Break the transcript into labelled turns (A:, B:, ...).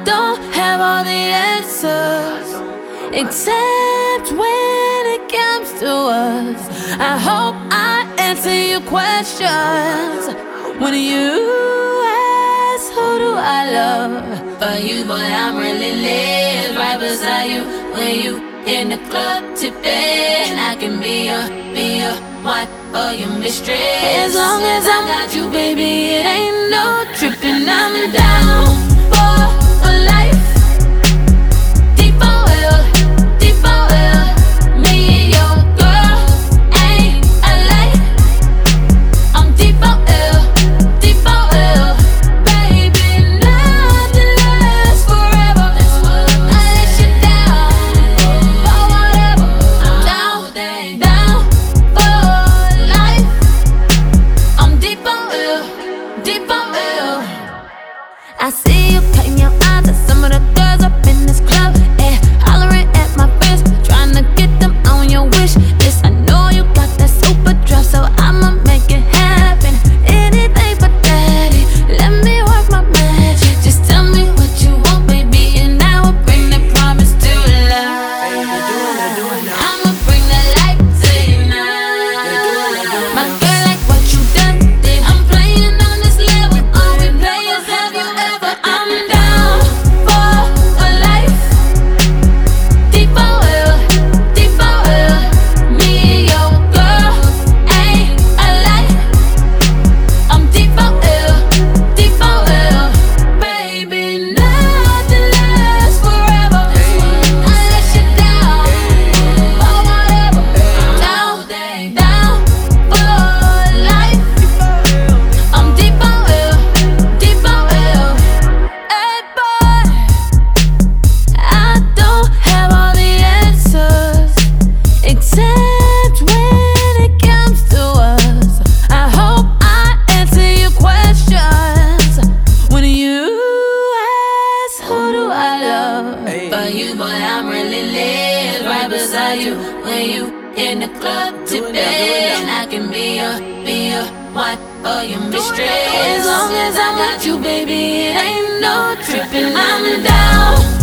A: don't have all the answers, except when it comes to us. I hope I answer your questions when you ask, who do I love? For you, boy, I'm really lit, right beside you when you in the club tipping. I can be your wife or your mistress. As long as I got you, baby, it ain't no tripping. I'm down for life. Deep on will, deep on will. Me and your girl ain't alike. I'm deep on will, deep on will. Baby, nothing lasts forever. I let you down for whatever. I'm down for life. I'm deep on will, deep on will. I see you cutting your eyes at some of the girls up in this club, and hollering at my friends, trying to get them on your wish list. I know you got that super drop, so I'ma make it happen. Anything for daddy, let me work my magic. Just tell me what you want, baby, and I will bring that promise to life. I'ma bring that life to you now. My girl, like what you done did. I'm playing on this level, all we play is have you ever. I'm down for life. Deep on will, deep on will. Me and your girl ain't alike. I'm deep on will, deep on will. Baby, nothing lasts forever. I let you down for whatever. Down for life. I'm deep on will, deep on will. Hey boy, I don't have all the answers, except when it comes to us. I hope I answer your questions when you ask, who do I love? For you, boy, I'm really lit, right beside you when you in the club tipping. I can be your wife or your mistress. As long as I got you, baby, it ain't no tripping. I'm down